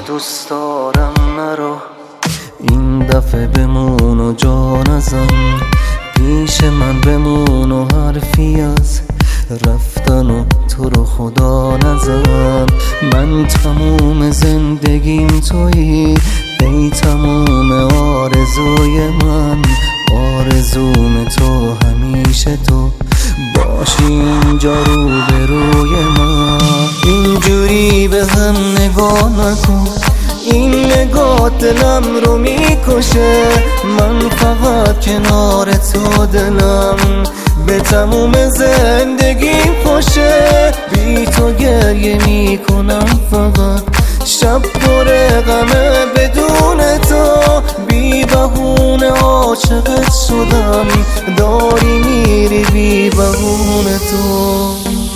دوست دارم مرا، این دفعه بمون و جا نزن، پیش من بمون و حرفی از رفتن و تو رو خدا نزن. من تموم زندگیم تویی، ای تموم آرزوی من، آرزوم تو همیشه تو باشی اینجا روبروی من. اینجوری به هم نگاه نکن، این نگاه دلم رو میکشه، من فقط کنار تو دلم به تموم زندگی خوشه. بی تو گریه میکنم فقط، شب پر غمه بدون تو، بی بهونه عاشقت شدم، داری میری بی بهونه تو.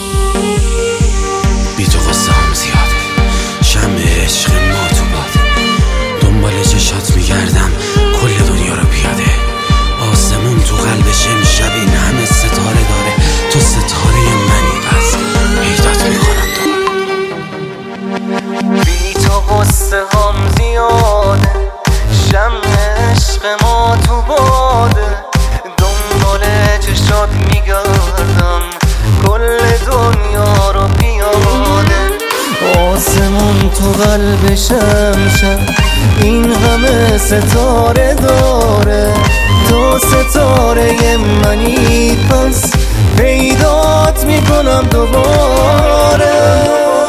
بی تو قصه هم زیاده، شمع عشق ما تو باده، دنبال چشات میگردم کل دنیا رو پیاده. آسمون تو قلبش امشب این همه ستاره داره، تو ستاره منی پس پیدات میکنم دوباره. بی تو قصه هم زیاده، شمع عشق ما تو باده، دنبال چشات میگردم کل دنیا رو پیاده. آسمون تو قلبش امشب این همه ستاره داره، تو ستاره منی پس پیدات میکنم دوباره.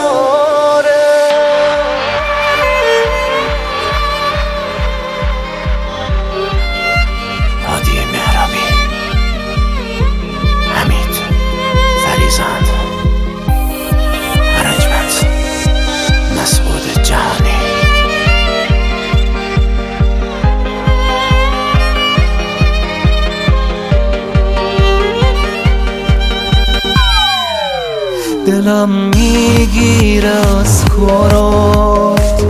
هادی مهرابی، حمید فریزند، ارنجمنت مسعود جهانی. دلم میگیره از کارات،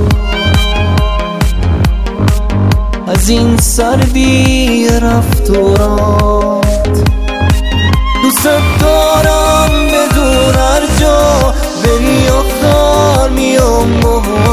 از این سردی رفتارات، دوست دارم بدون هر جا بری آخر میام